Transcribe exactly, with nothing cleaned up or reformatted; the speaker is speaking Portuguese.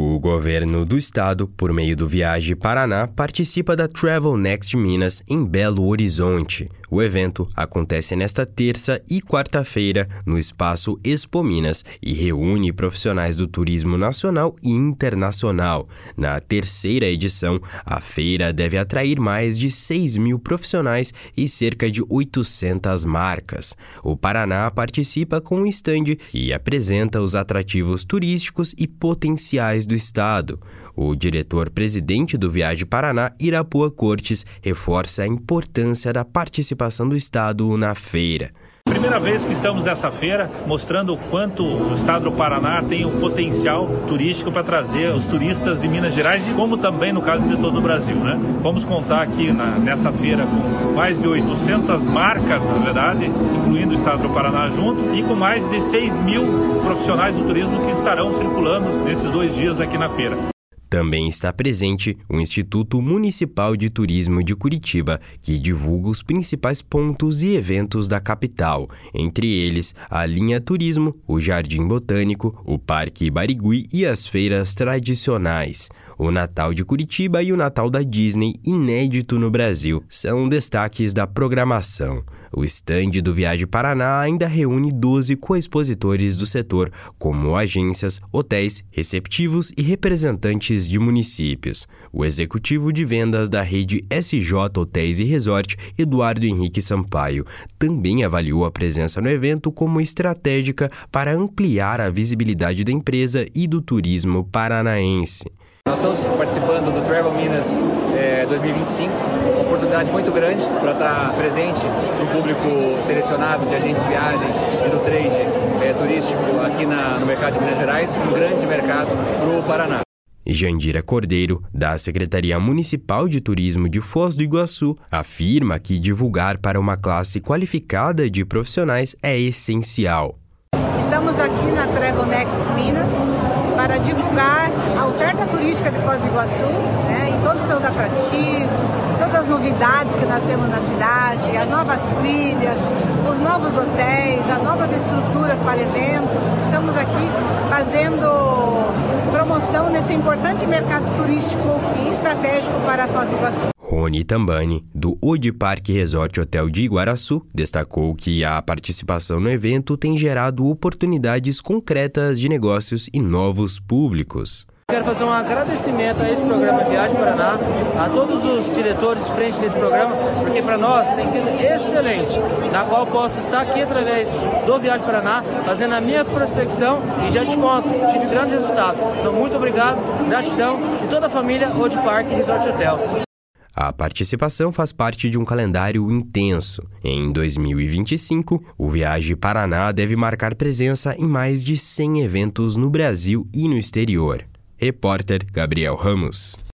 O governo do estado, por meio do Viaje Paraná, participa da Travel Next Minas em Belo Horizonte. O evento acontece nesta terça e quarta-feira no espaço Expo Minas e reúne profissionais do turismo nacional e internacional. Na terceira edição, a feira deve atrair mais de seis mil profissionais e cerca de oitocentas marcas. O Paraná participa com um estande e apresenta os atrativos turísticos e potenciais do estado. O diretor-presidente do Viaje Paraná, Irapuã Cortes, reforça a importância da participação do estado na feira. Primeira vez que estamos nessa feira, mostrando o quanto o estado do Paraná tem um potencial turístico para trazer os turistas de Minas Gerais, como também no caso de todo o Brasil, né? Vamos contar aqui na, nessa feira com mais de oitocentas marcas, na verdade, incluindo o estado do Paraná junto, e com mais de seis mil profissionais do turismo que estarão circulando nesses dois dias aqui na feira. Também está presente o Instituto Municipal de Turismo de Curitiba, que divulga os principais pontos e eventos da capital, entre eles a linha Turismo, o Jardim Botânico, o Parque Barigui e as feiras tradicionais. O Natal de Curitiba e o Natal da Disney, inédito no Brasil, são destaques da programação. O estande do Viaje Paraná ainda reúne doze coexpositores do setor, como agências, hotéis, receptivos e representantes de municípios. O executivo de vendas da rede S J Hotéis e Resort, Eduardo Henrique Sampaio, também avaliou a presença no evento como estratégica para ampliar a visibilidade da empresa e do turismo paranaense. Nós estamos participando do Travel Minas é, dois mil e vinte e cinco, uma oportunidade muito grande para estar presente no público selecionado de agentes de viagens e do trade é, turístico aqui na, no mercado de Minas Gerais, um grande mercado para o Paraná. Jandira Cordeiro, da Secretaria Municipal de Turismo de Foz do Iguaçu, afirma que divulgar para uma classe qualificada de profissionais é essencial. Estamos aqui na Travel Next Minas para divulgar a oferta turística de Foz do Iguaçu, né, em todos os seus atrativos, todas as novidades que nós temos na cidade, as novas trilhas, os novos hotéis, as novas estruturas para eventos. Estamos aqui fazendo promoção nesse importante mercado turístico e estratégico para Foz do Iguaçu. Rony Tambani, do Odi Parque Resort Hotel de Iguaraçu, destacou que a participação no evento tem gerado oportunidades concretas de negócios e novos públicos. Quero fazer um agradecimento a esse programa Viagem Paraná, a todos os diretores de frente desse programa, porque para nós tem sido excelente, na qual posso estar aqui através do Viagem Paraná, fazendo a minha prospecção e já te conto, tive grandes resultados. Então muito obrigado, gratidão e toda a família Odi Parque Resort Hotel. A participação faz parte de um calendário intenso. Em dois mil e vinte e cinco, o Viaje Paraná deve marcar presença em mais de cem eventos no Brasil e no exterior. Repórter Gabriel Ramos.